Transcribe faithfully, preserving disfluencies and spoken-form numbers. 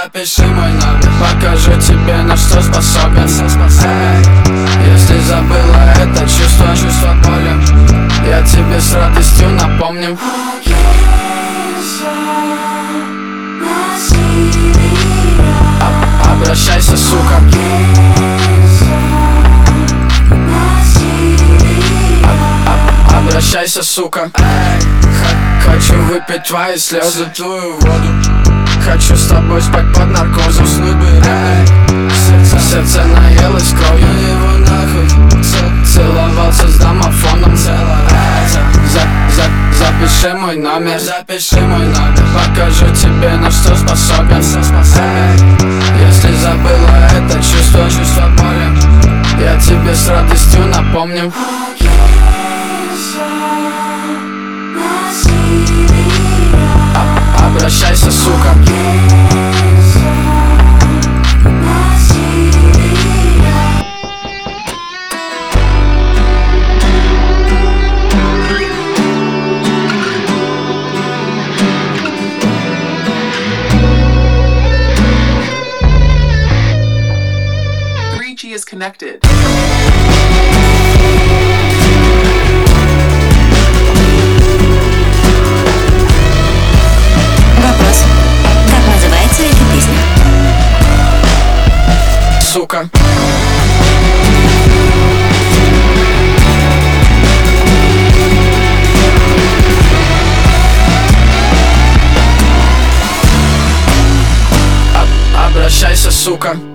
запиши мой номер, покажу тебе, на что способен. Если забыла это чувство, чувство боли, я тебе с радостью напомню. Об- Обращайся, сука. Об- об- Обращайся, сука. Хочу выпить твои слезы, твою воду. Хочу с тобой спать под наркозом, уснуть бы рядом. Сердце, сердце наелось кровью, его нахуй. Целовался с домофоном целая. За, за, запиши мой номер, запиши мой номер, покажу тебе, на что способен. Если забыла это чувство, чувство боли, я тебе с радостью напомню. Об- Обращайся, сука. three G is connected. Вопрос. Как называется эта песня? Сука. Об- Обращайся, сука.